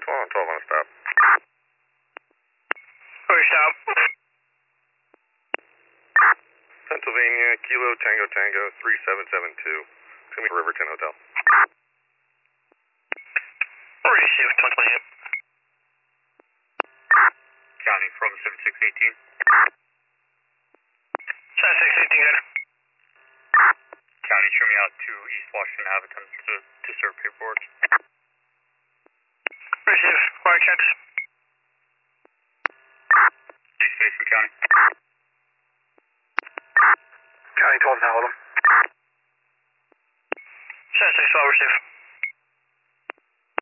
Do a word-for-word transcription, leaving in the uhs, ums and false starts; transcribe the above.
on twelve on a stop. Where stop? Pennsylvania, Kilo Tango Tango three seven seven two. It's going to be Riverton Hotel. Receive one twenty-eight. County from seven six one eight. seven six one eight, good. County, show me out to East Washington Avenue to, to serve paperwork. Receive, fire checks. East Mason County. County twelve now, hold 'em.